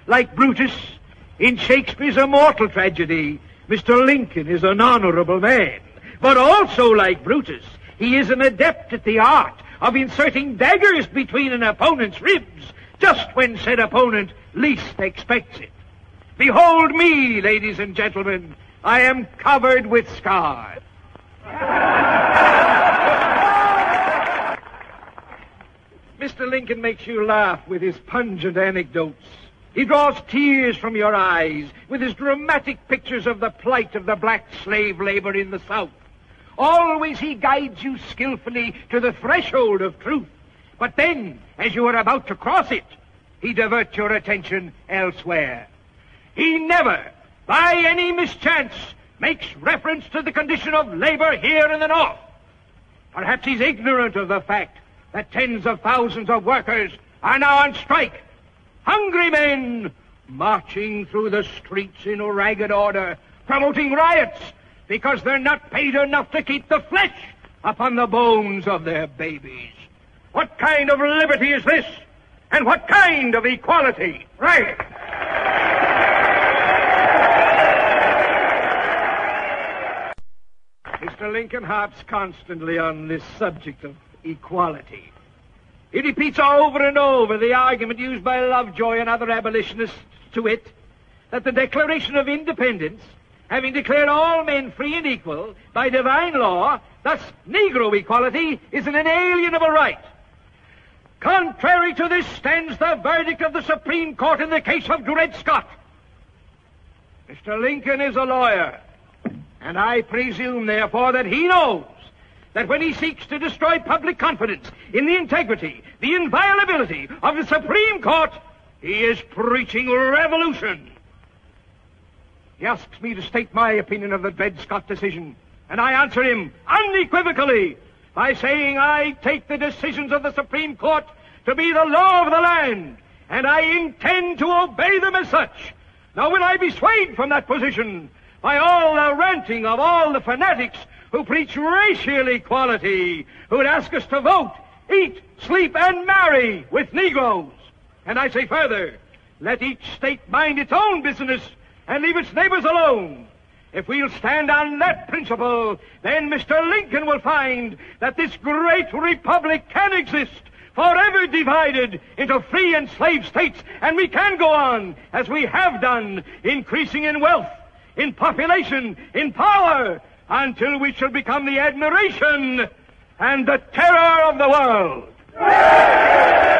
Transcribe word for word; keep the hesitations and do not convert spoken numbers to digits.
Like Brutus, in Shakespeare's immortal tragedy, Mister Lincoln is an honorable man. But also like Brutus, he is an adept at the art of inserting daggers between an opponent's ribs just when said opponent least expects it. Behold me, ladies and gentlemen. I am covered with scars. Mister Lincoln makes you laugh with his pungent anecdotes. He draws tears from your eyes with his dramatic pictures of the plight of the black slave labor in the South. Always he guides you skillfully to the threshold of truth. But then, as you are about to cross it, he diverts your attention elsewhere. He never, by any mischance, makes reference to the condition of labor here in the North. Perhaps he's ignorant of the fact that tens of thousands of workers are now on strike. Hungry men marching through the streets in ragged order, promoting riots because they're not paid enough to keep the flesh upon the bones of their babies. What kind of liberty is this? And what kind of equality? Right. Mister Lincoln harps constantly on this subject of equality. He repeats over and over the argument used by Lovejoy and other abolitionists, to wit, that the Declaration of Independence, having declared all men free and equal by divine law, thus Negro equality, is an inalienable right. Contrary to this stands the verdict of the Supreme Court in the case of Dred Scott. Mister Lincoln is a lawyer, and I presume, therefore, that he knows that when he seeks to destroy public confidence in the integrity, the inviolability of the Supreme Court, he is preaching revolution. He asks me to state my opinion of the Dred Scott decision, and I answer him unequivocally by saying I take the decisions of the Supreme Court to be the law of the land, and I intend to obey them as such. Now will I be swayed from that position by all the ranting of all the fanatics who preach racial equality, who would ask us to vote, eat, sleep, and marry with Negroes. And I say further, let each state mind its own business and leave its neighbors alone. If we'll stand on that principle, then Mister Lincoln will find that this great republic can exist, forever divided into free and slave states, and we can go on, as we have done, increasing in wealth, in population, in power, until we shall become the admiration and the terror of the world.